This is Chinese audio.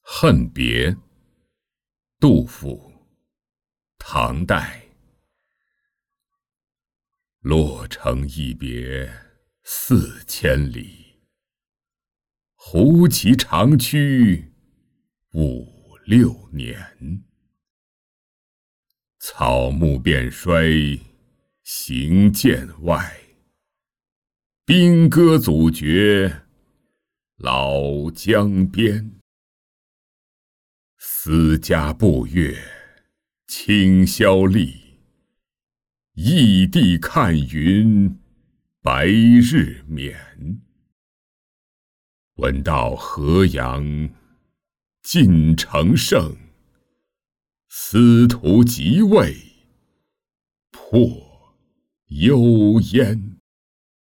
恨别，杜甫，唐代。洛城一别4000里，胡骑长驱5、6年。草木变衰行剑外，兵戈阻绝老江边。思家步月清宵立，异地看云白日眠。闻道河阳尽成盛，司徒即位破幽燕。